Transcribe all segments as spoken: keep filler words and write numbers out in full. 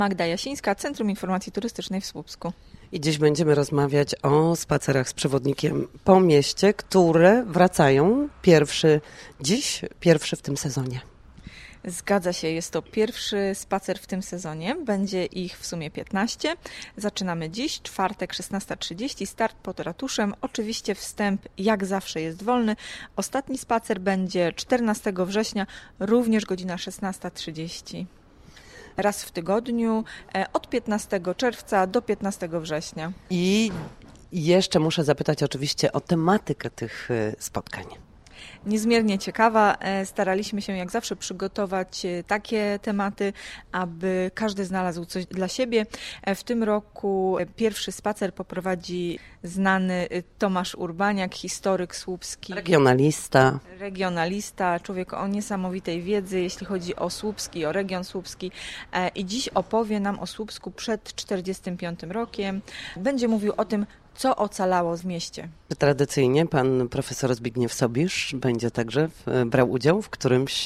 Magda Jasińska, Centrum Informacji Turystycznej w Słupsku. I dziś będziemy rozmawiać o spacerach z przewodnikiem po mieście, które wracają pierwszy dziś, pierwszy w tym sezonie. Zgadza się, jest to pierwszy spacer w tym sezonie. Będzie ich w sumie piętnaście. Zaczynamy dziś, czwartek, szesnasta trzydzieści, start pod ratuszem. Oczywiście wstęp jak zawsze jest wolny. Ostatni spacer będzie czternastego września, również godzina szesnasta trzydzieści. Raz w tygodniu, od piętnastego czerwca do piętnastego września. I jeszcze muszę zapytać oczywiście o tematykę tych spotkań. Niezmiernie ciekawa. Staraliśmy się jak zawsze przygotować takie tematy, aby każdy znalazł coś dla siebie. W tym roku pierwszy spacer poprowadzi znany Tomasz Urbaniak, historyk słupski. Regionalista. Regionalista, człowiek o niesamowitej wiedzy, jeśli chodzi o Słupski, o region słupski. I dziś opowie nam o Słupsku przed czterdziestym piątym rokiem. Będzie mówił o tym, co ocalało w mieście. Tradycyjnie pan profesor Zbigniew Sobisz będzie także brał udział w którymś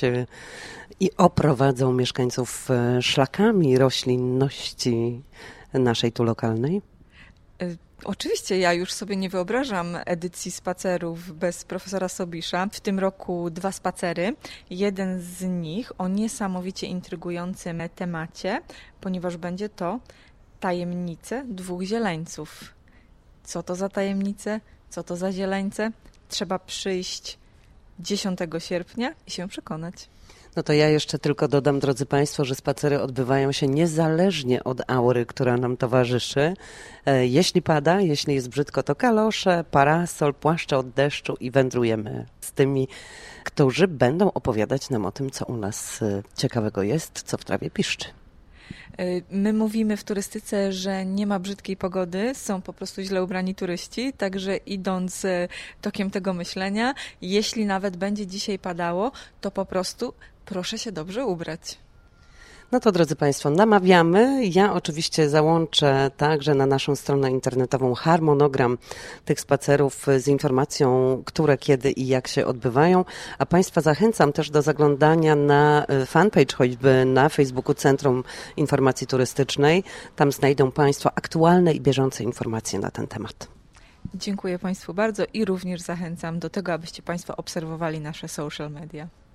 i oprowadzał mieszkańców szlakami roślinności naszej tu lokalnej. Oczywiście ja już sobie nie wyobrażam edycji spacerów bez profesora Sobisza. W tym roku dwa spacery. Jeden z nich o niesamowicie intrygującym temacie, ponieważ będzie to tajemnice dwóch zieleńców. Co to za tajemnice? Co to za zieleńce? Trzeba przyjść dziesiątego sierpnia i się przekonać. No to ja jeszcze tylko dodam, drodzy Państwo, że spacery odbywają się niezależnie od aury, która nam towarzyszy. Jeśli pada, jeśli jest brzydko, to kalosze, parasol, płaszcze od deszczu i wędrujemy z tymi, którzy będą opowiadać nam o tym, co u nas ciekawego jest, co w trawie piszczy. My mówimy w turystyce, że nie ma brzydkiej pogody, są po prostu źle ubrani turyści, także idąc tokiem tego myślenia, jeśli nawet będzie dzisiaj padało, to po prostu proszę się dobrze ubrać. No to drodzy Państwo, namawiamy. Ja oczywiście załączę także na naszą stronę internetową harmonogram tych spacerów z informacją, które, kiedy i jak się odbywają. A Państwa zachęcam też do zaglądania na fanpage, choćby na Facebooku Centrum Informacji Turystycznej. Tam znajdą Państwo aktualne i bieżące informacje na ten temat. Dziękuję Państwu bardzo i również zachęcam do tego, abyście Państwo obserwowali nasze social media.